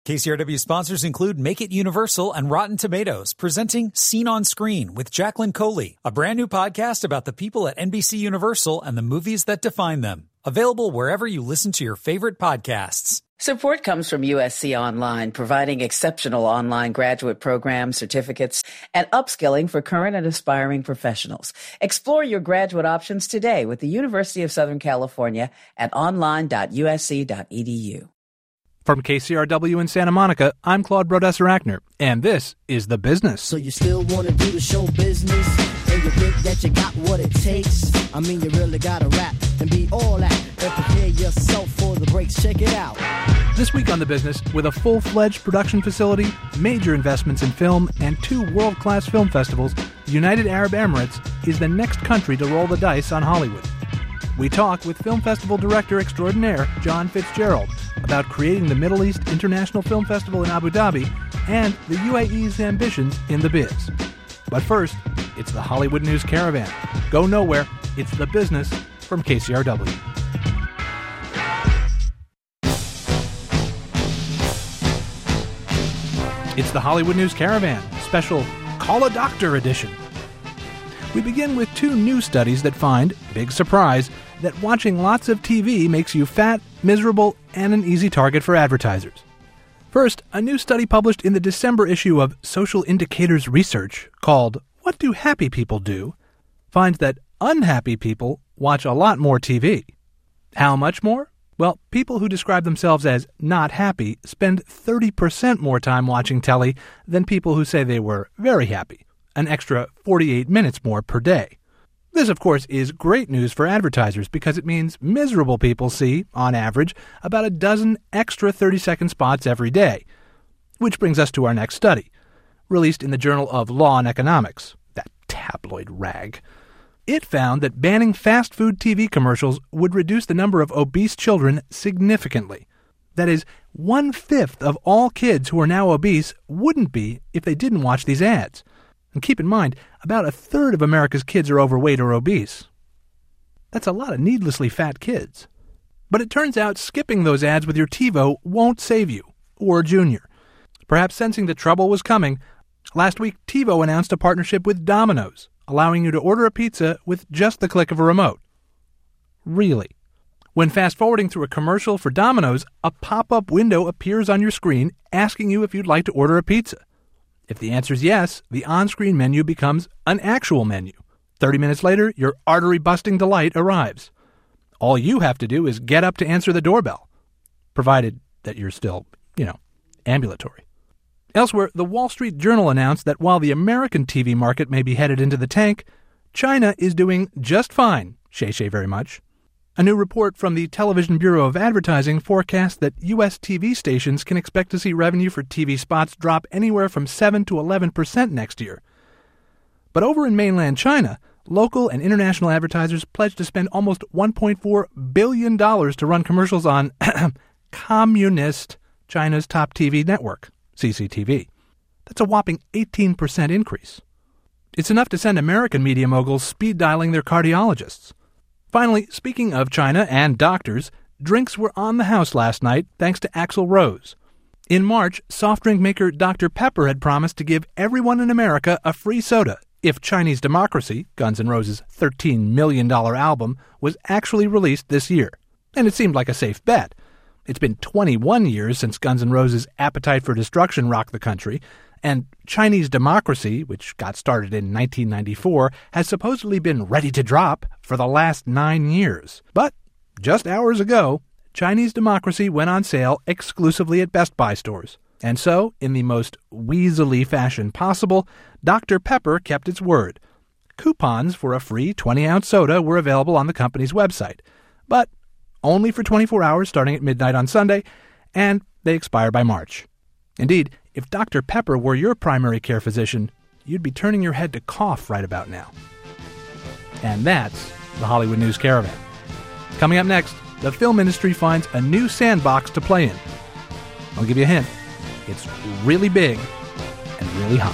KCRW sponsors include Make It Universal and Rotten Tomatoes, presenting Scene on Screen with Jacqueline Coley, a brand new podcast about the people at NBC Universal and the movies that define them. Available wherever you listen to your favorite podcasts. Support comes from USC Online, providing exceptional online graduate programs, certificates, and upskilling for current and aspiring professionals. Explore your graduate options today with the University of Southern California at online.usc.edu. From KCRW in Santa Monica, I'm Claude Brodesser-Achner, and this is The Business. So you still want to do the show business, and you think that you got what it takes? I mean, you really got to rap and be all that, and prepare yourself for the breaks. Check it out. This week on The Business, with a full-fledged production facility, major investments in film, and 2 world-class film festivals, the United Arab Emirates is the next country to roll the dice on Hollywood. We talk with Film Festival Director Extraordinaire John Fitzgerald about creating the Middle East International Film Festival in Abu Dhabi and the UAE's ambitions in the biz. But first, it's the Hollywood News Caravan. Go nowhere, it's The Business from KCRW. It's the Hollywood News Caravan, special Call a Doctor edition. We begin with 2 new studies that find, big surprise, that watching lots of TV makes you fat, miserable, and an easy target for advertisers. First, a new study published in the December issue of Social Indicators Research, called What Do Happy People Do?, finds that unhappy people watch a lot more TV. How much more? Well, people who describe themselves as not happy spend 30% more time watching telly than people who say they were very happy, an extra 48 minutes more per day. This, of course, is great news for advertisers because it means miserable people see, on average, about a dozen extra 30-second spots every day. Which brings us to our next study, released in the Journal of Law and Economics, that tabloid rag. It found that banning fast food TV commercials would reduce the number of obese children significantly. That is, 1/5 of all kids who are now obese wouldn't be if they didn't watch these ads. And keep in mind, about 1/3 of America's kids are overweight or obese. That's a lot of needlessly fat kids. But it turns out skipping those ads with your TiVo won't save you, or Junior. Perhaps sensing that trouble was coming, last week TiVo announced a partnership with Domino's, allowing you to order a pizza with just the click of a remote. Really? When fast-forwarding through a commercial for Domino's, a pop-up window appears on your screen asking you if you'd like to order a pizza. If the answer is yes, the on-screen menu becomes an actual menu. 30 minutes later, your artery-busting delight arrives. All you have to do is get up to answer the doorbell, provided that you're still, ambulatory. Elsewhere, the Wall Street Journal announced that while the American TV market may be headed into the tank, China is doing just fine, shay very much. A new report from the Television Bureau of Advertising forecasts that U.S. TV stations can expect to see revenue for TV spots drop anywhere from 7 to 11% next year. But over in mainland China, local and international advertisers pledged to spend almost $1.4 billion to run commercials on Communist China's top TV network, CCTV. That's a whopping 18% increase. It's enough to send American media moguls speed-dialing their cardiologists. Finally, speaking of China and doctors, drinks were on the house last night thanks to Axl Rose. In March, soft drink maker Dr. Pepper had promised to give everyone in America a free soda if Chinese Democracy, Guns N' Roses' $13 million album, was actually released this year. And it seemed like a safe bet. It's been 21 years since Guns N' Roses' Appetite for Destruction rocked the country, and Chinese Democracy, which got started in 1994, has supposedly been ready to drop for the last 9 years. But just hours ago, Chinese Democracy went on sale exclusively at Best Buy stores. And so, in the most weaselly fashion possible, Dr. Pepper kept its word. Coupons for a free 20-ounce soda were available on the company's website, but only for 24 hours starting at midnight on Sunday, and they expire by March. Indeed, if Dr. Pepper were your primary care physician, you'd be turning your head to cough right about now. And that's the Hollywood News Caravan. Coming up next, the film industry finds a new sandbox to play in. I'll give you a hint. It's really big and really hot.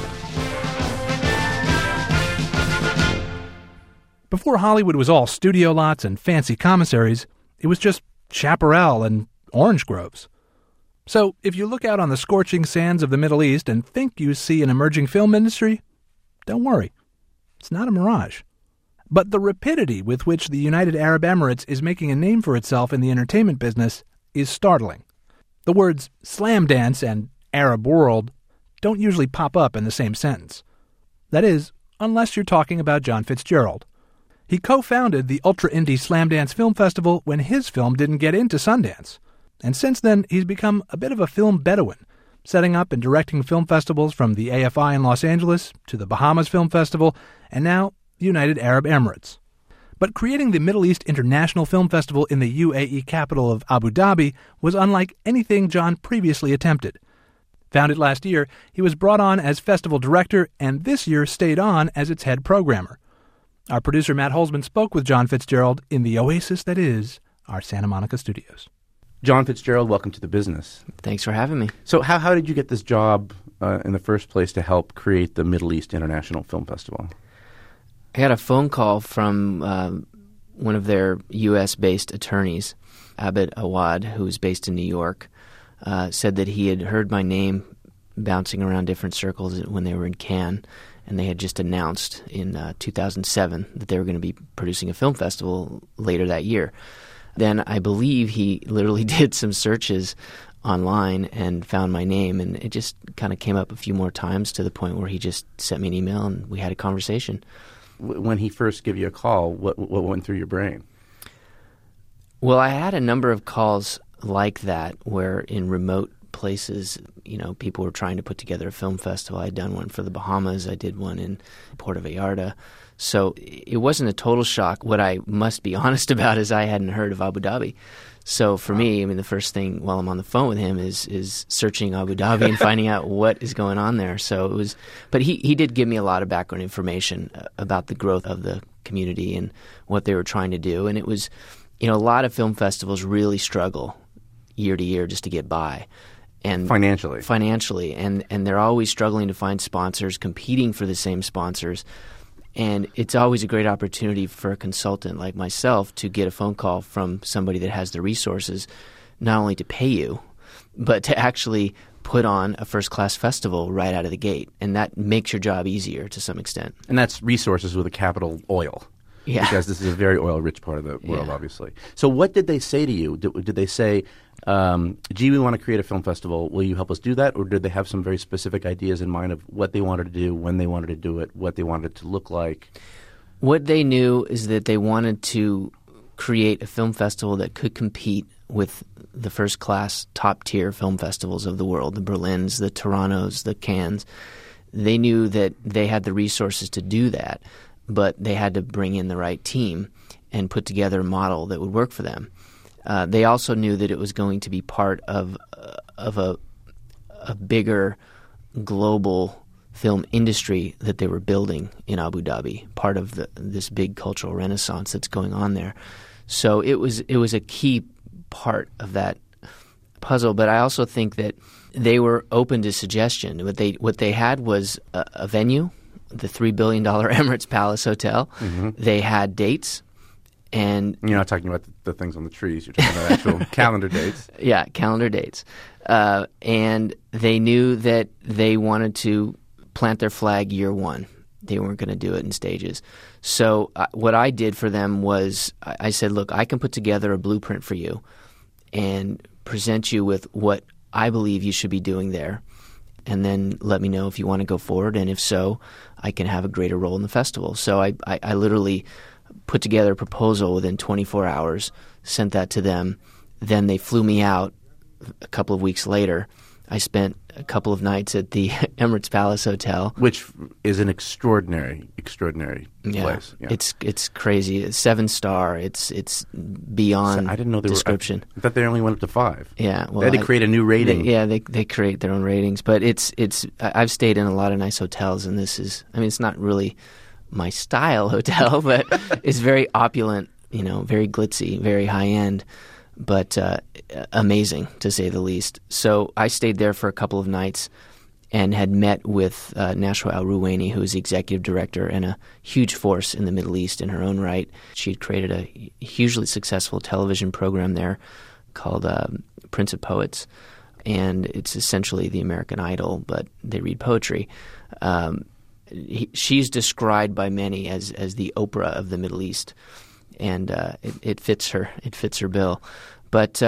Before Hollywood was all studio lots and fancy commissaries, it was just chaparral and orange groves. So if you look out on the scorching sands of the Middle East and think you see an emerging film industry, don't worry. It's not a mirage. But the rapidity with which the United Arab Emirates is making a name for itself in the entertainment business is startling. The words slam dance and Arab world don't usually pop up in the same sentence. That is, unless you're talking about John Fitzgerald. He co-founded the Ultra Indie Slam Dance Film Festival when his film didn't get into Sundance. And since then, he's become a bit of a film Bedouin, setting up and directing film festivals from the AFI in Los Angeles to the Bahamas Film Festival, and now the United Arab Emirates. But creating the Middle East International Film Festival in the UAE capital of Abu Dhabi was unlike anything John previously attempted. Founded last year, he was brought on as festival director and this year stayed on as its head programmer. Our producer Matt Holzman spoke with John Fitzgerald in the oasis that is our Santa Monica studios. John Fitzgerald, welcome to the business. Thanks for having me. So how did you get this job in the first place to help create the Middle East International Film Festival? I got a phone call from one of their U.S.-based attorneys, Abed Awad, who's based in New York, said that he had heard my name bouncing around different circles when they were in Cannes, and they had just announced in 2007 that they were going to be producing a film festival later that year. Then I believe he literally did some searches online and found my name, and it just kind of came up a few more times to the point where he just sent me an email and we had a conversation. When he first gave you a call, what went through your brain? Well, I had a number of calls like that where in remote places, people were trying to put together a film festival. I'd done one for the Bahamas. I did one in Puerto Vallarta. So it wasn't a total shock. What I must be honest about is I hadn't heard of Abu Dhabi. So for me, the first thing while I'm on the phone with him is searching Abu Dhabi and finding out what is going on there. So it was, but he did give me a lot of background information about the growth of the community and what they were trying to do. And it was, a lot of film festivals really struggle year to year just to get by. And financially, and they're always struggling to find sponsors, competing for the same sponsors. And it's always a great opportunity for a consultant like myself to get a phone call from somebody that has the resources not only to pay you, but to actually put on a first-class festival right out of the gate. And that makes your job easier to some extent. And that's resources with a capital oil. Yeah. Because this is a very oil-rich part of the world, obviously. So what did they say to you? Did they say, gee, we want to create a film festival. Will you help us do that? Or did they have some very specific ideas in mind of what they wanted to do, when they wanted to do it, what they wanted it to look like? What they knew is that they wanted to create a film festival that could compete with the first-class, top-tier film festivals of the world, the Berlins, the Torontos, the Cannes. They knew that they had the resources to do that, but they had to bring in the right team and put together a model that would work for them. They also knew that it was going to be part of a bigger global film industry that they were building in Abu Dhabi, part of this big cultural renaissance that's going on there. So it was a key part of that puzzle. But I also think that they were open to suggestion. What they had was a venue, the $3 billion Emirates Palace Hotel. Mm-hmm. They had dates. And you're not talking about the things on the trees. You're talking about actual calendar dates. Yeah, calendar dates. And they knew that they wanted to plant their flag year one. They weren't going to do it in stages. So what I did for them was I said, look, I can put together a blueprint for you and present you with what I believe you should be doing there. And then let me know if you want to go forward. And if so, I can have a greater role in the festival. So I literally put together a proposal within 24 hours, sent that to them. Then they flew me out a couple of weeks later. I spent a couple of nights at the Emirates Palace Hotel. Which is an extraordinary place. Yeah. It's crazy. It's 7-star. It's beyond I didn't know description. I thought they only went up to 5. Yeah. Well, they had to create a new rating. They create their own ratings. But I've stayed in a lot of nice hotels, and this is, it's not really my style hotel, but it's very opulent, very glitzy, very high-end, but amazing, to say the least. So I stayed there for a couple of nights and had met with Nashwa Al-Ruwaini, who is the executive director and a huge force in the Middle East in her own right. She had created a hugely successful television program there called Prince of Poets. and it's essentially the American Idol, but they read poetry. She's described by many as the Oprah of the Middle East, and it fits her. It fits her bill. But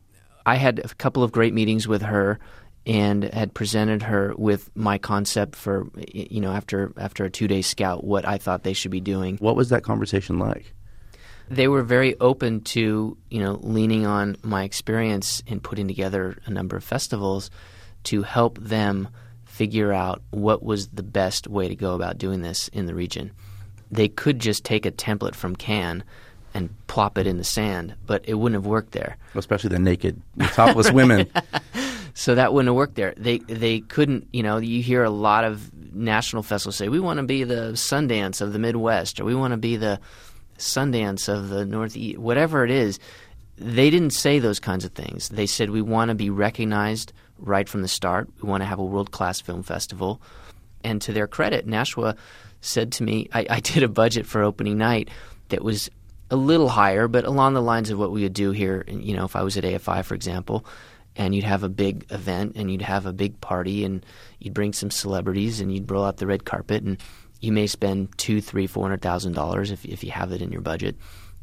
I had a couple of great meetings with her, and had presented her with my concept for, after a 2-day scout, what I thought they should be doing. What was that conversation like? They were very open to, leaning on my experience in putting together a number of festivals to help them figure out what was the best way to go about doing this in the region. They could just take a template from Cannes and plop it in the sand, but it wouldn't have worked there. Especially the naked, topless women. So that wouldn't have worked there. They couldn't, you hear a lot of national festivals say, we want to be the Sundance of the Midwest, or we want to be the Sundance of the Northeast, whatever it is. They didn't say those kinds of things. They said, we want to be recognized right from the start. We want to have a world-class film festival. And to their credit, Nashua said to me, I did a budget for opening night that was a little higher, but along the lines of what we would do here, if I was at AFI, for example, and you'd have a big event and you'd have a big party and you'd bring some celebrities and you'd roll out the red carpet, and you may spend $200,000, $300,000, $400,000 if you have it in your budget.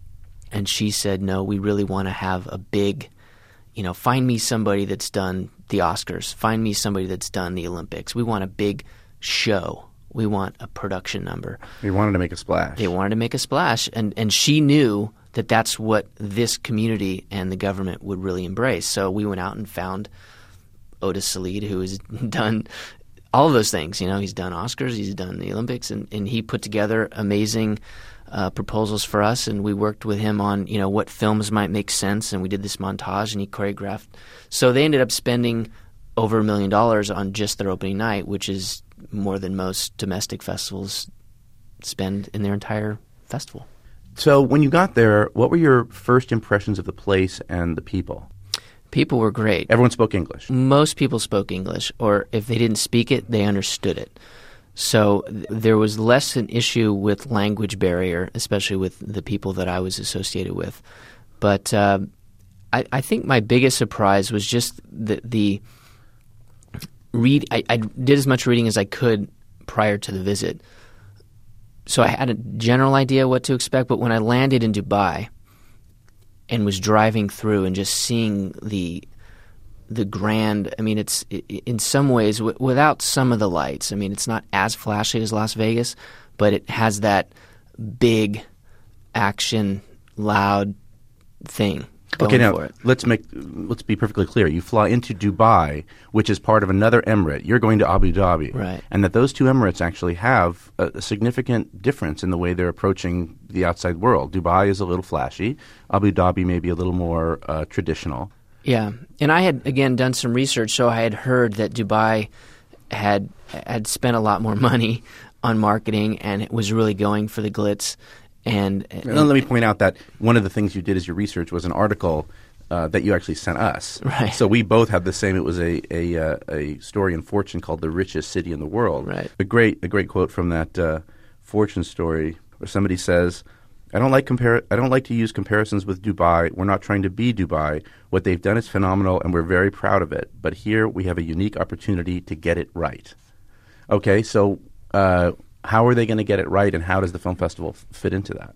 And she said, no, we really want to have a big, find me somebody that's done the Oscars. Find me somebody that's done the Olympics. We want a big show. We want a production number. They wanted to make a splash. They wanted to make a splash. And she knew that that's what this community and the government would really embrace. So we went out and found Otis Salid, who has done all of those things. He's done Oscars, he's done the Olympics, and he put together amazing proposals for us, and we worked with him on, what films might make sense, and we did this montage, and he choreographed. So they ended up spending over $1 million on just their opening night, which is more than most domestic festivals spend in their entire festival. So when you got there, what were your first impressions of the place and the people? People were great. Everyone spoke English. Most people spoke English, or if they didn't speak it, they understood it. So there was less an issue with language barrier, especially with the people that I was associated with. But I think my biggest surprise was just the read. I did as much reading as I could prior to the visit. So I had a general idea what to expect, but when I landed in Dubai and was driving through and just seeing the grand, it's in some ways without some of the lights. It's not as flashy as Las Vegas, but it has that big action, loud thing going okay, now for it. Let's be perfectly clear. You fly into Dubai, which is part of another emirate. You're going to Abu Dhabi, right? And that those two emirates actually have a significant difference in the way they're approaching the outside world. Dubai is a little flashy. Abu Dhabi may be a little more traditional. Yeah, and I had, again, done some research, so I had heard that Dubai had spent a lot more money on marketing and it was really going for the glitz. And let me point out that one of the things you did as your research was an article that you actually sent us. Right. So we both had the same. It was a story in Fortune called "The Richest City in the World." Right. A great quote from that Fortune story where somebody says, I don't like to use comparisons with Dubai. We're not trying to be Dubai. What they've done is phenomenal, and we're very proud of it. But here we have a unique opportunity to get it right. Okay, so how are they going to get it right, and how does the film festival fit into that?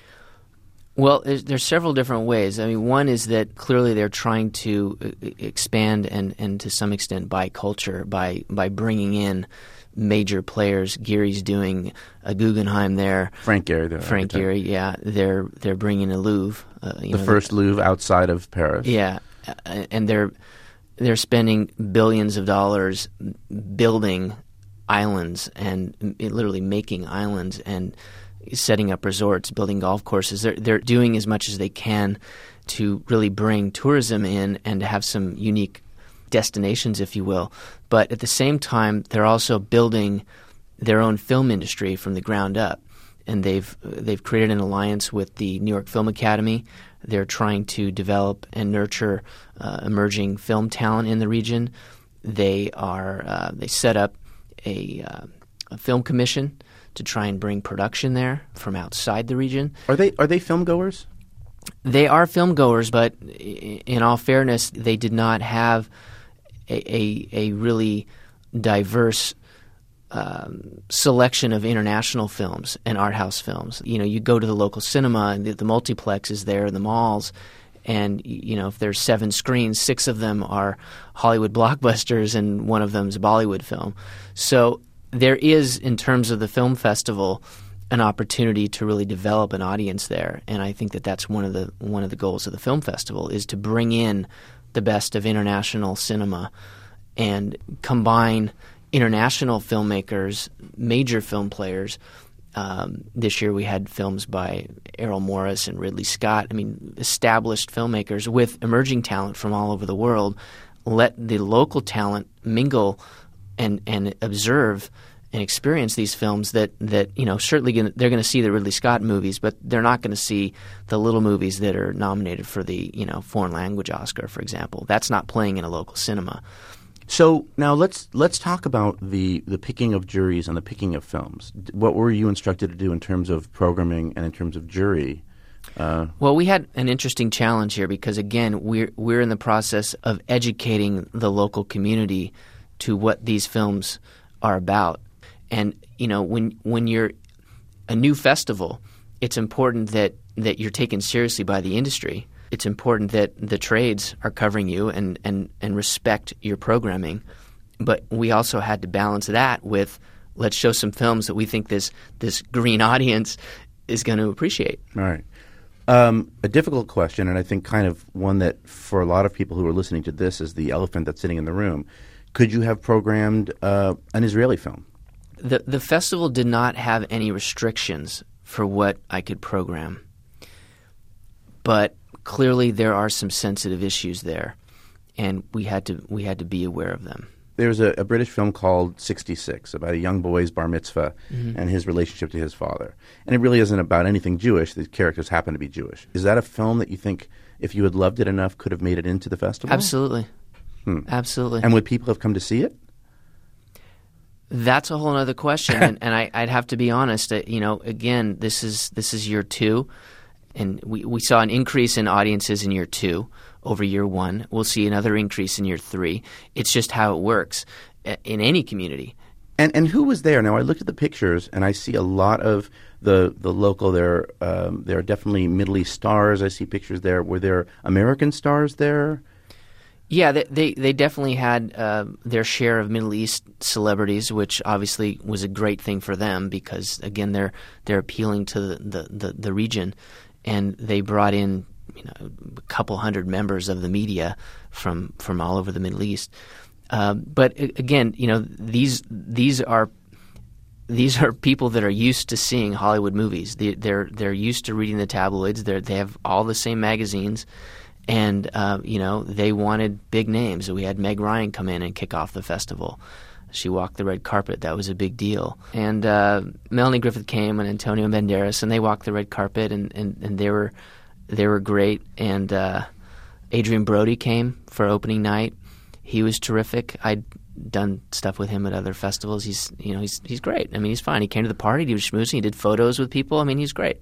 Well, there's several different ways. One is that clearly they're trying to expand and to some extent buy culture by bringing in major players. Geary's doing a Guggenheim there. Frank Gehry there. Frank Gehry, yeah. They're bringing a Louvre. The first Louvre outside of Paris. Yeah, and they're spending billions of dollars building islands and literally making islands and setting up resorts, building golf courses. They're doing as much as they can to really bring tourism in and to have some unique destinations, if you will. But at the same time, they're also building their own film industry from the ground up. And they've created an alliance with the New York Film Academy. They're trying to develop and nurture emerging film talent in the region. They set up a film commission to try and bring production there from outside the region. Are they film goers? They are film goers, but in all fairness, they did not have a really diverse selection of international films and art house films. You go to the local cinema and the multiplex is there in the malls, and if there's 7 screens, 6 of them are Hollywood blockbusters and one of them is a Bollywood film. So there is, in terms of the film festival, an opportunity to really develop an audience there, and I think that that's one of the goals of the film festival, is to bring in the best of international cinema and combine international filmmakers, major film players. This year we had films by Errol Morris and Ridley Scott. I mean, established filmmakers with emerging talent from all over the world. Let the local talent mingle and observe and experience these films that certainly they're going to see the Ridley Scott movies, but they're not going to see the little movies that are nominated for the foreign language Oscar, for example. That's not playing in a local cinema. So now let's talk about the picking of juries and the picking of films. What were you instructed to do in terms of programming and in terms of jury? Well, we had an interesting challenge here because, again, we're in the process of educating the local community to what these films are about. And when you're a new festival, it's important that you're taken seriously by the industry. It's important that the trades are covering you and respect your programming. But we also had to balance that with, let's show some films that we think this green audience is going to appreciate. All right. A difficult question, and I think kind of one that for a lot of people who are listening to this is the elephant that's sitting in the room. Could you have programmed an Israeli film? The festival did not have any restrictions for what I could program. But clearly there are some sensitive issues there, and we had to be aware of them. There's a British film called 66 about a young boy's bar mitzvah and his relationship to his father. And it really isn't about anything Jewish. The characters happen to be Jewish. Is that a film that you think, if you had loved it enough, could have made it into the festival? Absolutely. Absolutely. And would people have come to see it? That's a whole other question, and I'd have to be honest. Again, this is year 2, and we saw an increase in audiences in year 2 over year 1. We'll see another increase in year 3. It's just how it works in any community. And who was there? Now, I looked at the pictures, and I see a lot of the local. There are definitely Middle East stars. I see pictures there. Were there American stars there? Yeah, they definitely had their share of Middle East celebrities, which obviously was a great thing for them because, again, they're appealing to the region, and they brought in a couple hundred members of the media from all over the Middle East. But again, these are people that are used to seeing Hollywood movies. They're used to reading the tabloids. They have all the same magazines. And, they wanted big names. We had Meg Ryan come in and kick off the festival. She walked the red carpet. That was a big deal. And Melanie Griffith came and Antonio Banderas, and they walked the red carpet, and they were great. And Adrian Brody came for opening night. He was terrific. I'd done stuff with him at other festivals. He's great. I mean, he's fine. He came to the party. He was schmoozing. He did photos with people. I mean, he's great.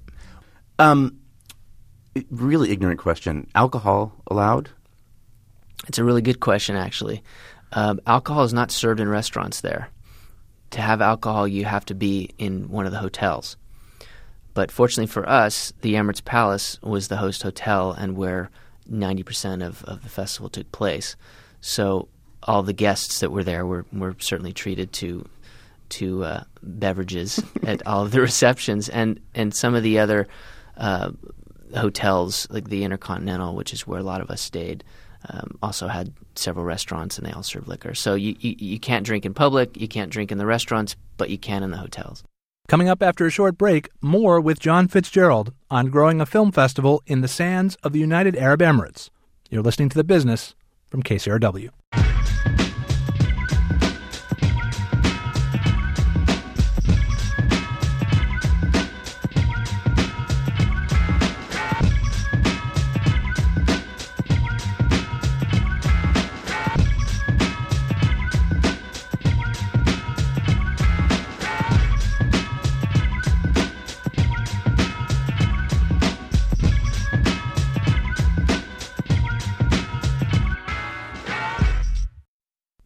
Really ignorant question. Alcohol allowed? It's a really good question, actually. Alcohol is not served in restaurants there. To have alcohol, you have to be in one of the hotels. But fortunately for us, the Emirates Palace was the host hotel and where 90% of the festival took place. So all the guests that were there were certainly treated to beverages at all of the receptions. And some of the other hotels, like the Intercontinental, which is where a lot of us stayed, also had several restaurants, and they all serve liquor. So you can't drink in public, you can't drink in the restaurants, but you can in the hotels. Coming up after a short break, more with John Fitzgerald on growing a film festival in the sands of the United Arab Emirates. You're listening to The Business from KCRW.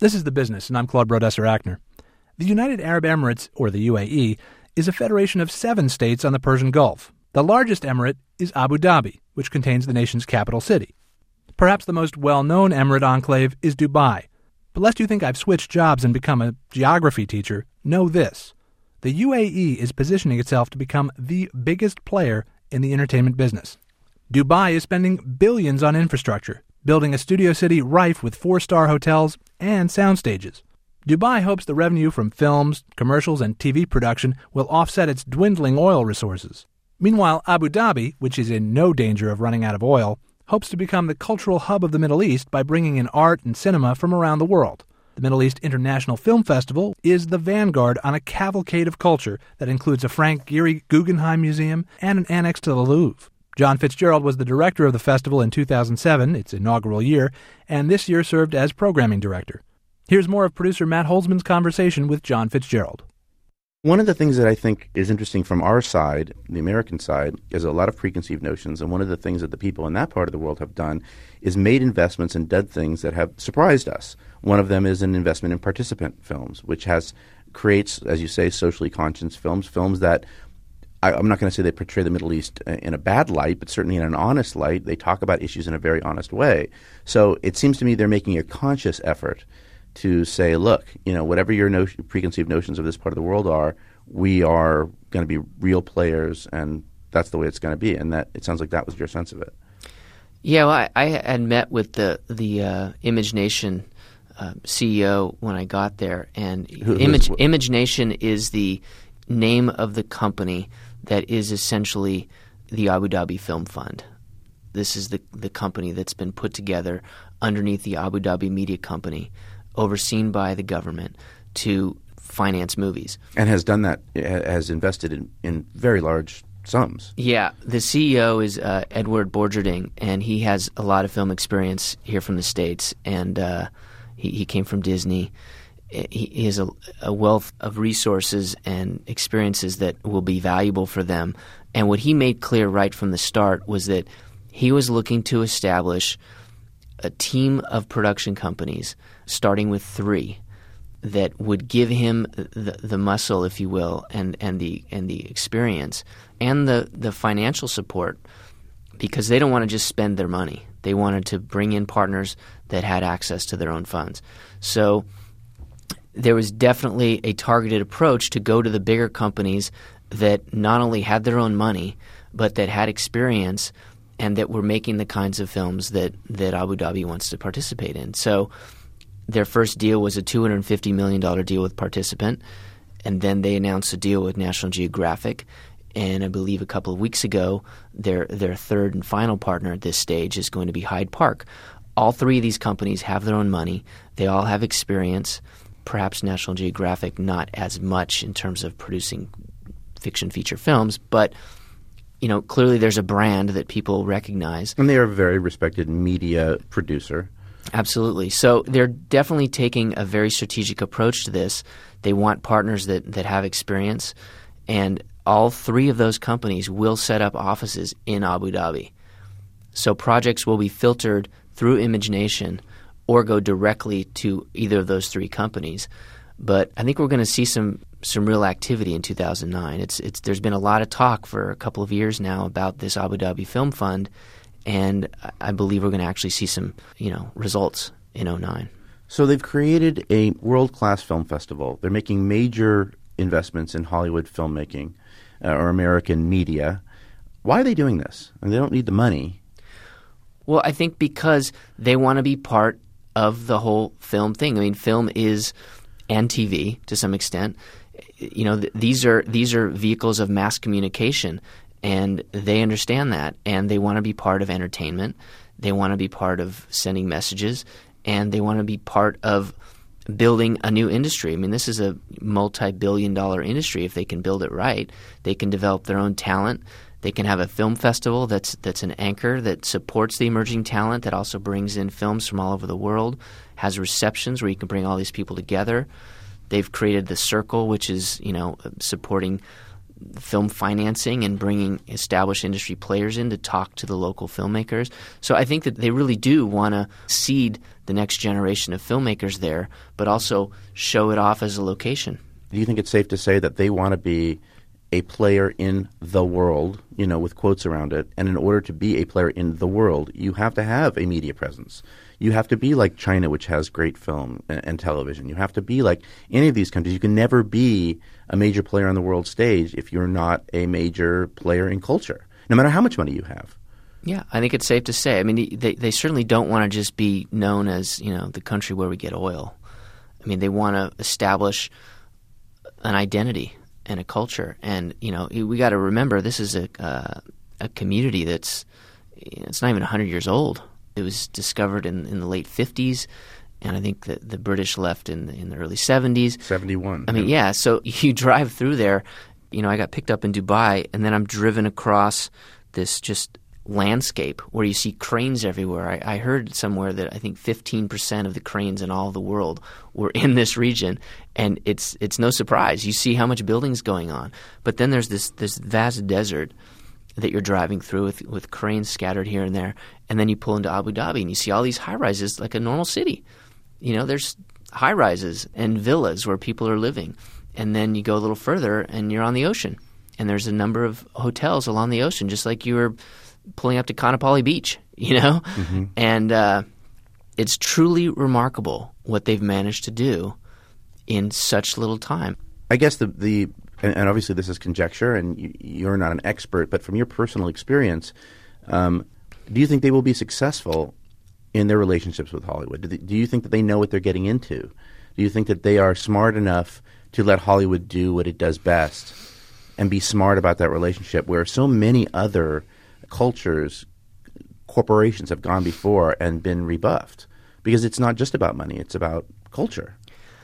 This is The Business, and I'm Claude Brodesser-Achner. The United Arab Emirates, or the UAE, is a federation of 7 states on the Persian Gulf. The largest emirate is Abu Dhabi, which contains the nation's capital city. Perhaps the most well-known emirate enclave is Dubai. But lest you think I've switched jobs and become a geography teacher, know this. The UAE is positioning itself to become the biggest player in the entertainment business. Dubai is spending billions on infrastructure, building a studio city rife with 4-star hotels and sound stages. Dubai hopes the revenue from films, commercials, and TV production will offset its dwindling oil resources. Meanwhile, Abu Dhabi, which is in no danger of running out of oil, hopes to become the cultural hub of the Middle East by bringing in art and cinema from around the world. The Middle East International Film Festival is the vanguard on a cavalcade of culture that includes a Frank Gehry Guggenheim Museum and an annex to the Louvre. John Fitzgerald was the director of the festival in 2007, its inaugural year, and this year served as programming director. Here's more of producer Matt Holzman's conversation with John Fitzgerald. One of the things that I think is interesting from our side, the American side, is a lot of preconceived notions. And one of the things that the people in that part of the world have done is made investments and done things that have surprised us. One of them is an investment in participant films, which creates, as you say, socially conscious films that I'm not going to say they portray the Middle East in a bad light, but certainly in an honest light. They talk about issues in a very honest way. So it seems to me they're making a conscious effort to say, look, whatever your preconceived notions of this part of the world are, we are going to be real players, and that's the way it's going to be. And that it sounds like that was your sense of it. Yeah, well, I had met with the Image Nation CEO when I got there, and Image Nation is the name of the company that is essentially the Abu Dhabi Film Fund. This is the company that's been put together underneath the Abu Dhabi Media Company, overseen by the government to finance movies. And has done that, has invested in very large sums. Yeah. The CEO is Edward Borgerding, and he has a lot of film experience here from the States, and he came from Disney. He has a wealth of resources and experiences that will be valuable for them. And what he made clear right from the start was that he was looking to establish a team of production companies, starting with 3, that would give him the muscle, if you will, and the experience and the financial support, because they don't want to just spend their money. They wanted to bring in partners that had access to their own funds. So there was definitely a targeted approach to go to the bigger companies that not only had their own money, but that had experience and that were making the kinds of films that Abu Dhabi wants to participate in. So their first deal was a $250 million deal with Participant, and then they announced a deal with National Geographic. And I believe a couple of weeks ago, their third and final partner at this stage is going to be Hyde Park. All 3 of these companies have their own money. They all have experience. Perhaps National Geographic not as much in terms of producing fiction feature films, but clearly there's a brand that people recognize. And they are a very respected media producer. Absolutely. So they're definitely taking a very strategic approach to this. They want partners that have experience, and all 3 of those companies will set up offices in Abu Dhabi. So projects will be filtered through Image Nation or go directly to either of those 3 companies. But I think we're going to see some real activity in 2009. There's been a lot of talk for a couple of years now about this Abu Dhabi Film Fund, and I believe we're going to actually see some results in 2009. So they've created a world-class film festival. They're making major investments in Hollywood filmmaking or American media. Why are they doing this? I mean, they don't need the money. Well, I think because they want to be part of the whole film thing. I mean, film is, and TV to some extent, these are vehicles of mass communication, and they understand that, and they want to be part of entertainment. They want to be part of sending messages, and they want to be part of building a new industry. I mean, this is a multi-billion-dollar industry. If they can build it right, they can develop their own talent. They can have a film festival that's an anchor that supports the emerging talent, that also brings in films from all over the world, has receptions where you can bring all these people together. They've created the Circle, which is supporting film financing and bringing established industry players in to talk to the local filmmakers. So I think that they really do want to seed the next generation of filmmakers there, but also show it off as a location. Do you think it's safe to say that they want to be a player in the world, with quotes around it, and in order to be a player in the world, you have to have a media presence? You have to be like China, which has great film and television. You have to be like any of these countries. You can never be a major player on the world stage if you're not a major player in culture, no matter how much money you have. Yeah, I think it's safe to say. I mean, they certainly don't want to just be known as, the country where we get oil. I mean, they want to establish an identity and a culture. And, we got to remember this is a community that's it's not even 100 years old. It was discovered in the late 50s, and I think that the British left in the early 70s. 71. I mean, yeah, so you drive through there. I got picked up in Dubai, and then I'm driven across this just landscape where you see cranes everywhere. I heard somewhere that I think 15% of the cranes in all of the world were in this region, and it's no surprise. You see how much building's going on. But then there's this vast desert that you're driving through with cranes scattered here and there, and then you pull into Abu Dhabi and you see all these high-rises like a normal city. There's high-rises and villas where people are living. And then you go a little further and you're on the ocean, and there's a number of hotels along the ocean, just like you were pulling up to Kanapali Beach, Mm-hmm. And it's truly remarkable what they've managed to do in such little time. I guess and obviously this is conjecture, and you're not an expert, but from your personal experience, do you think they will be successful in their relationships with Hollywood? Do you think that they know what they're getting into? Do you think that they are smart enough to let Hollywood do what it does best and be smart about that relationship, where so many other cultures, corporations have gone before and been rebuffed? Because it's not just about money, it's about culture.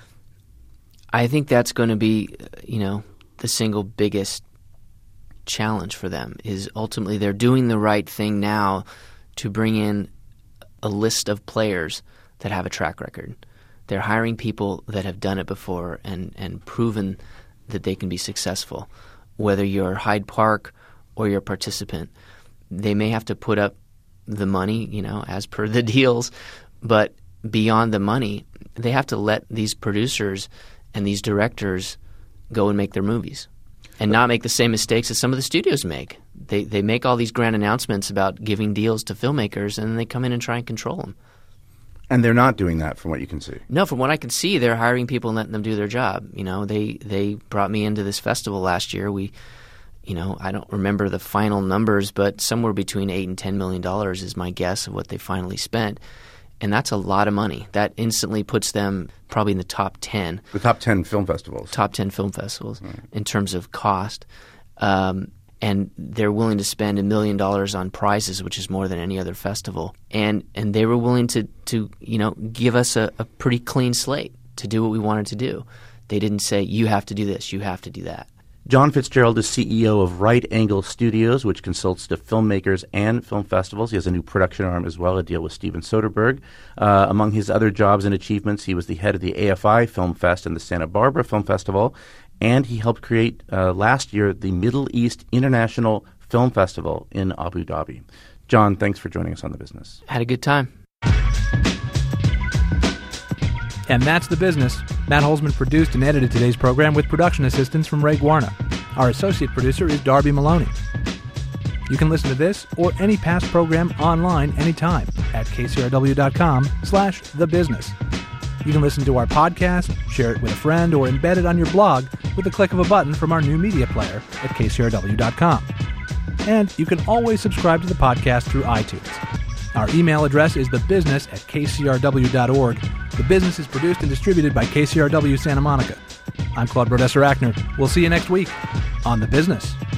I think that's going to be, the single biggest challenge for them is ultimately they're doing the right thing now to bring in a list of players that have a track record. They're hiring people that have done it before and proven that they can be successful. Whether you're Hyde Park or you're a participant, they may have to put up the money, as per the deals, but beyond the money, they have to let these producers and these directors go and make their movies and not make the same mistakes that some of the studios make. They make all these grand announcements about giving deals to filmmakers, and then they come in and try and control them. And they're not doing that from what you can see? No, from what I can see, they're hiring people and letting them do their job. They brought me into this festival last year. I don't remember the final numbers, but somewhere between $8 and $10 million is my guess of what they finally spent. And that's a lot of money. That instantly puts them probably in the top 10. The top 10 film festivals. Top 10 film festivals in terms of cost. And they're willing to spend $1 million on prizes, which is more than any other festival. And they were willing to give us a pretty clean slate to do what we wanted to do. They didn't say, you have to do this, you have to do that. John Fitzgerald is CEO of Right Angle Studios, which consults to filmmakers and film festivals. He has a new production arm as well, a deal with Steven Soderbergh. Among his other jobs and achievements, he was the head of the AFI Film Fest and the Santa Barbara Film Festival, and he helped create last year the Middle East International Film Festival in Abu Dhabi. John, thanks for joining us on The Business. Had a good time. And that's The Business. Matt Holzman produced and edited today's program with production assistance from Ray Guarna. Our associate producer is Darby Maloney. You can listen to this or any past program online anytime at kcrw.com/thebusiness. You can listen to our podcast, share it with a friend, or embed it on your blog with the click of a button from our new media player at kcrw.com. And you can always subscribe to the podcast through iTunes. Our email address is thebusiness@kcrw.org. The Business is produced and distributed by KCRW Santa Monica. I'm Claude Brodesser-Achner. We'll see you next week on The Business.